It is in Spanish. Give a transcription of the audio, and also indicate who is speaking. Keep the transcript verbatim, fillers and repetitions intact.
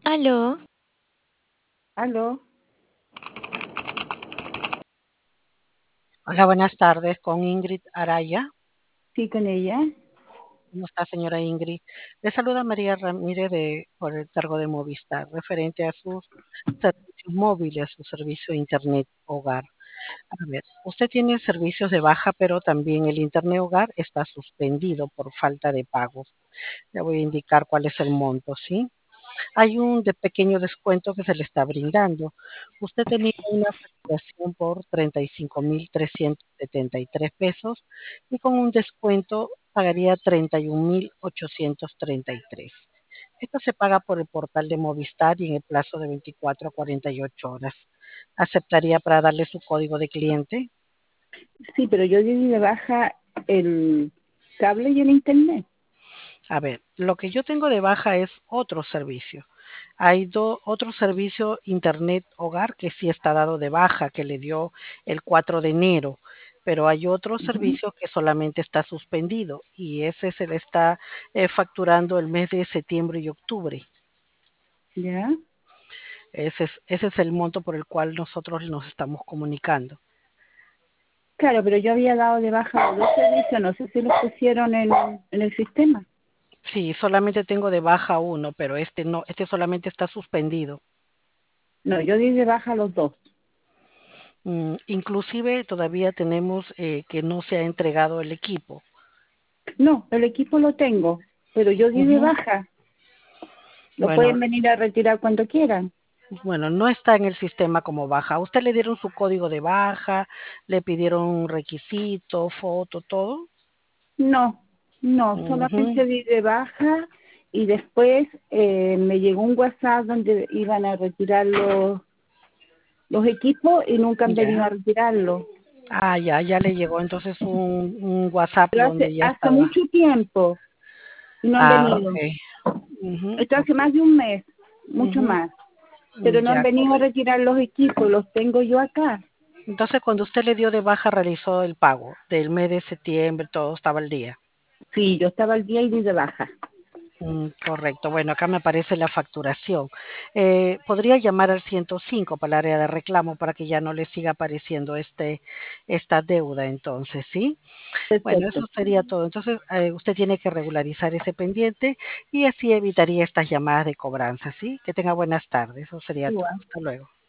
Speaker 1: Aló,
Speaker 2: Aló,
Speaker 3: Hola, buenas tardes, con Ingrid Araya.
Speaker 2: sí, con ella.
Speaker 3: ¿Cómo está, señora Ingrid? Le saluda María Ramírez de, por el cargo de Movistar, referente a sus servicios móviles, su servicio de Internet Hogar. A ver, usted tiene servicios de baja, pero también el Internet Hogar está suspendido por falta de pagos. Le voy a indicar cuál es el monto, ¿sí? Hay un de pequeño descuento que se le está brindando. Usted tenía una facturación por treinta y cinco mil trescientos setenta y tres pesos y con un descuento pagaría treinta y un mil ochocientos treinta y tres. Esto se paga por el portal de Movistar y en el plazo de veinticuatro a cuarenta y ocho horas. ¿Aceptaría para darle su código de cliente?
Speaker 2: Sí, pero yo di de baja el cable y el internet.
Speaker 3: A ver, lo que yo tengo de baja es otro servicio. Hay do- otro servicio Internet Hogar que sí está dado de baja, que le dio el cuatro de enero, pero hay otro
Speaker 2: Ujú.
Speaker 3: servicio que solamente está suspendido y ese se le está eh, facturando el mes de septiembre y octubre.
Speaker 2: ¿Ya?
Speaker 3: Ese es, ese es el monto por el cual nosotros nos estamos comunicando.
Speaker 2: Claro, pero yo había dado de baja los dos servicios, no sé si los pusieron en, en el sistema.
Speaker 3: Sí, solamente tengo de baja uno, pero este no, este solamente está suspendido.
Speaker 2: No, yo di de baja los dos.
Speaker 3: Mm, inclusive todavía tenemos eh, que no se ha entregado el equipo.
Speaker 2: No, el equipo lo tengo, pero yo di de
Speaker 3: Ujú.
Speaker 2: baja. Lo
Speaker 3: Bueno,
Speaker 2: pueden venir a retirar cuando quieran.
Speaker 3: bueno, no está en el sistema como baja. ¿A usted le dieron su código de baja? ¿Le pidieron un requisito, foto, todo?
Speaker 2: No, no,
Speaker 3: Ujú.
Speaker 2: solamente di de baja y después eh, me llegó un WhatsApp donde iban a retirar los, los equipos y nunca han venido
Speaker 3: Ya.
Speaker 2: a retirarlos.
Speaker 3: Ah, ya, ya le llegó entonces un, un WhatsApp
Speaker 2: Pero hace,
Speaker 3: donde ya
Speaker 2: hace
Speaker 3: estaba.
Speaker 2: mucho tiempo y no han
Speaker 3: Ah,
Speaker 2: venido.
Speaker 3: ok. Ujú,
Speaker 2: Esto hace
Speaker 3: ok.
Speaker 2: más de un mes, mucho
Speaker 3: Ujú,
Speaker 2: más. Pero no han
Speaker 3: ya,
Speaker 2: venido a
Speaker 3: correcto.
Speaker 2: retirar los equipos, los tengo yo acá.
Speaker 3: Entonces, cuando usted le dio de baja, realizó el pago del mes de septiembre, todo estaba al día.
Speaker 2: Sí, yo estaba al día y di de baja.
Speaker 3: Mm, correcto. Bueno, acá me aparece la facturación. Eh, podría llamar al ciento cinco para el área de reclamo para que ya no le siga apareciendo este, esta deuda, entonces, ¿sí? Bueno,
Speaker 2: Perfecto.
Speaker 3: eso sería todo. Entonces, eh, usted tiene que regularizar ese pendiente y así evitaría estas llamadas de cobranza, ¿sí? Que tenga buenas tardes. Eso sería todo.
Speaker 2: Igual.
Speaker 3: Hasta luego.